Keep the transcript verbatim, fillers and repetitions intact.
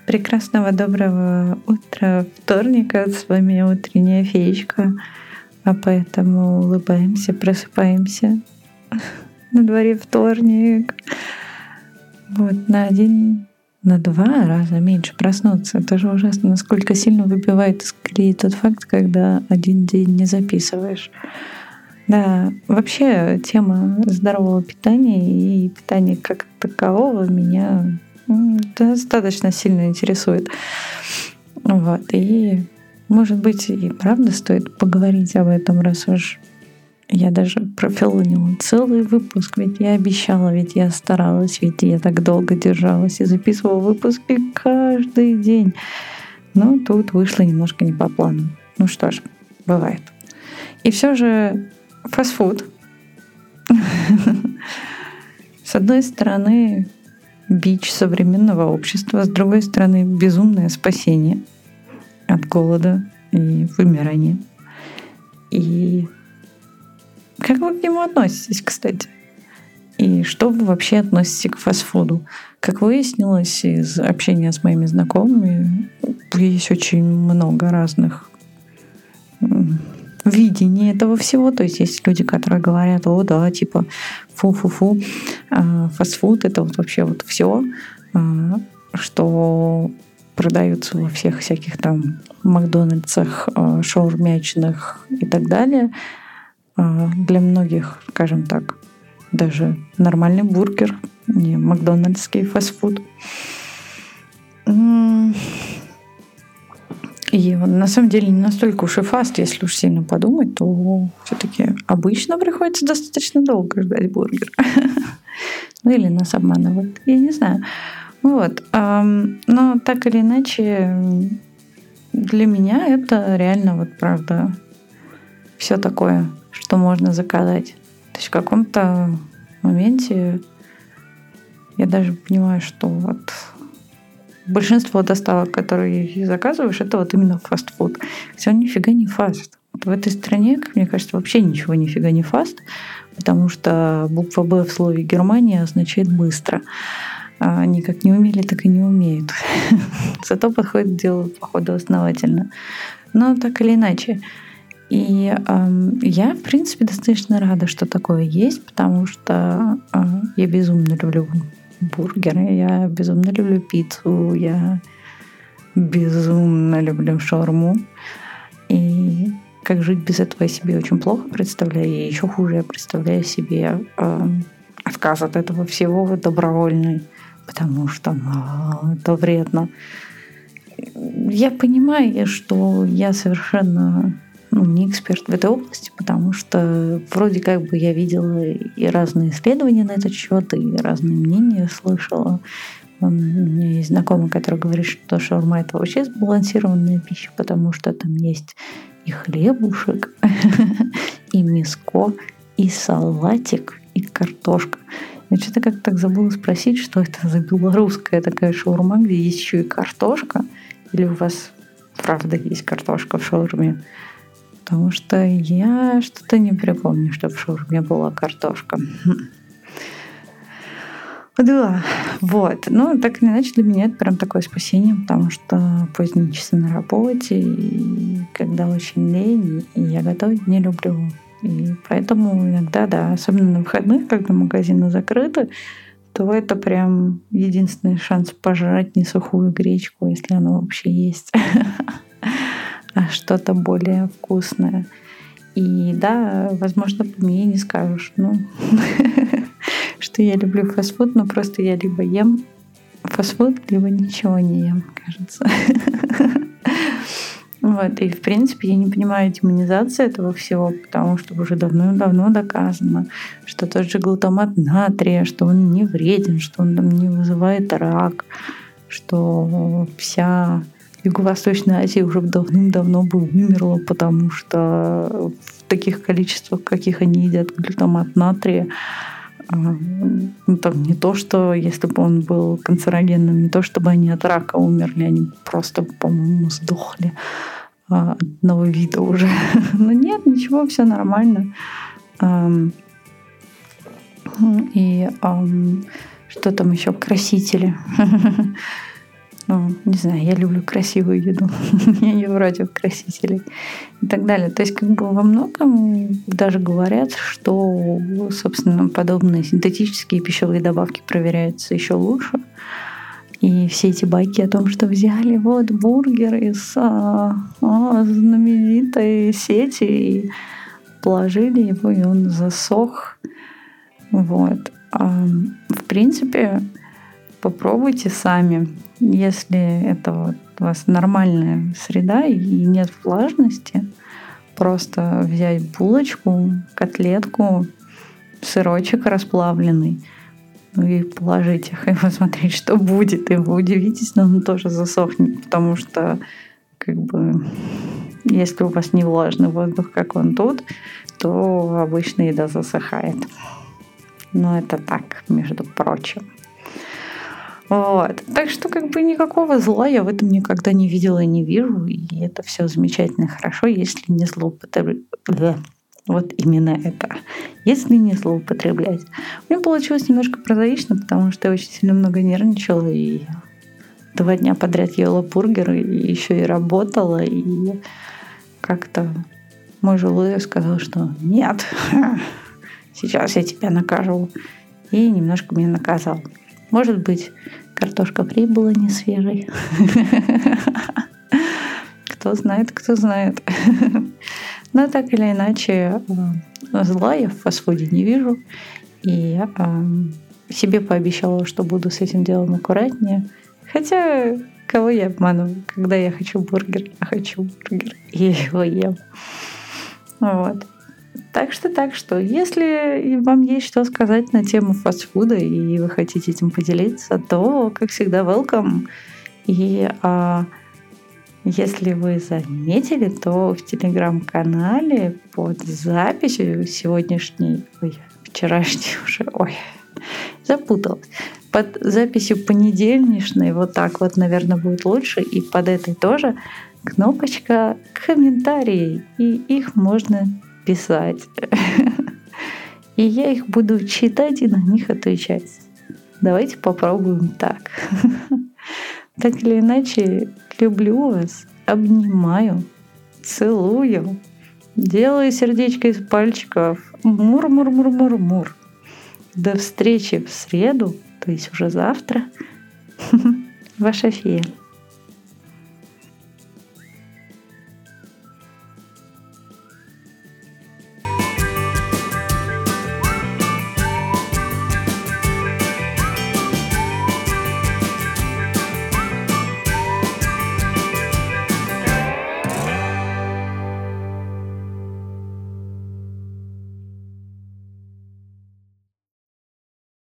Прекрасного доброго утра вторника. С вами утренняя феечка. А поэтому улыбаемся, просыпаемся. На дворе вторник. Вот на один, на два раза меньше проснуться. Это же ужасно, насколько сильно выбивает из колеи тот факт, когда один день не записываешь. Да, вообще тема здорового питания и питания как такового меня достаточно сильно интересует. Вот. И, может быть, и правда стоит поговорить об этом, раз уж я даже профилонила целый выпуск, ведь я обещала, ведь я старалась, ведь я так долго держалась и записывала выпуски каждый день. Но тут вышло немножко не по плану. Ну что ж, бывает. И все же фастфуд. С одной стороны, бич современного общества, с другой стороны, безумное спасение от голода и вымирания. И как вы к нему относитесь, кстати? И что вы вообще относитесь к фастфуду? Как выяснилось из общения с моими знакомыми, есть очень много разных видение этого всего. То есть есть люди, которые говорят: о, да, типа фу-фу-фу, фастфуд — это вот вообще вот все, что продаются во всех всяких там Макдональдсах, шаурмячных и так далее. Для многих, скажем так, даже нормальный бургер, не макдональдский фастфуд. И на самом деле не настолько уж и фаст, если уж сильно подумать, то все-таки обычно приходится достаточно долго ждать бургер. Ну или нас обманывают, я не знаю. Вот. Но так или иначе, для меня это реально вот правда все такое, что можно заказать. То есть в каком-то моменте я даже понимаю, что вот большинство доставок, которые заказываешь, это вот именно фастфуд. Все нифига не фаст. В этой стране, как мне кажется, вообще ничего нифига не фаст, потому что буква «Б» в слове «Германия» означает «быстро». Они как не умели, так и не умеют. Зато подходит к делу, походу, основательно. Но так или иначе. И э, я, в принципе, достаточно рада, что такое есть, потому что э, я безумно люблю бургеры, я безумно люблю пиццу, я безумно люблю шаурму. И как жить без этого я себе очень плохо представляю, и еще хуже я представляю себе э, отказ от этого всего добровольный, потому что э, это вредно. Я понимаю, что я совершенно ну, не эксперт в этой области, потому что вроде как бы я видела и разные исследования на этот счет, и разные мнения слышала. У меня есть знакомый, который говорит, что шаурма — это вообще сбалансированная пища, потому что там есть и хлебушек, и мяско, и салатик, и картошка. Я что-то как-то так забыла спросить, что это за белорусская такая шаурма, где есть еще и картошка, или у вас правда есть картошка в шаурме? Потому что я что-то не припомню, чтобы в шаурме была картошка. Да, вот. Ну, так или иначе, для меня это прям такое спасение, потому что поздние часы на работе, и когда очень лень, и я готовить не люблю. И поэтому иногда, да, особенно на выходных, когда магазины закрыты, то это прям единственный шанс пожрать не сухую гречку, если она вообще есть, а что-то более вкусное. И да, возможно, по мне не скажешь, ну, что я люблю фастфуд, но просто я либо ем фастфуд, либо ничего не ем, кажется. Вот, и в принципе я не понимаю демонизации этого всего, потому что уже давно-давно доказано, что тот же глутамат натрия, что он не вреден, что он там не вызывает рак, что вся Юго-Восточная Азия уже давным-давно бы вымерла, потому что в таких количествах, каких они едят глутамат натрия, ну, там не то, что если бы он был канцерогенным, не то, чтобы они от рака умерли, они просто, по-моему, сдохли от одного вида уже. Но нет, ничего, все нормально. И что там еще? Красители. Ну, не знаю, я люблю красивую еду. Я не против красителей и так далее. То есть как бы во многом даже говорят, что, собственно, подобные синтетические пищевые добавки проверяются еще лучше. И все эти байки о том, что взяли вот бургер из а, а, знаменитой сети и положили его, и он засох. Вот. А, в принципе, попробуйте сами. Если это вот у вас нормальная среда и нет влажности, просто взять булочку, котлетку, сырочек расплавленный, ну и положить их, и посмотреть, что будет. И вы удивитесь, но он тоже засохнет, потому что как бы если у вас не влажный воздух, как он тут, то обычно еда засыхает. Но это так, между прочим. Вот. Так что как бы никакого зла я в этом никогда не видела и не вижу. И это все замечательно и хорошо, если не злоупотреблять. Вот именно это. Если не злоупотреблять. У меня получилось немножко прозаично, потому что я очень сильно много нервничала и два дня подряд ела бургеры, и еще и работала, и как-то мой желудок сказал, что нет, сейчас я тебя накажу. И немножко меня наказал. Может быть, картошка фри была не свежей. Кто знает, кто знает. Но так или иначе, зла я в фастфуде не вижу. И себе пообещала, что буду с этим делом аккуратнее. Хотя, кого я обманываю? Когда я хочу бургер, я хочу бургер. И я его ем. Вот. Так что, так что, если вам есть что сказать на тему фастфуда, и вы хотите этим поделиться, то, как всегда, welcome. И а, если вы заметили, то в телеграм-канале под записью сегодняшней, ой, вчерашней уже, ой, запуталась. Под записью понедельничной, вот так вот, наверное, будет лучше. И под этой тоже кнопочка «Комментарии», и их можно писать. И я их буду читать и на них отвечать. Давайте попробуем так. Так или иначе, люблю вас, обнимаю, целую, делаю сердечко из пальчиков. Мур-мур-мур-мур-мур. До встречи в среду, то есть уже завтра. Ваша фея.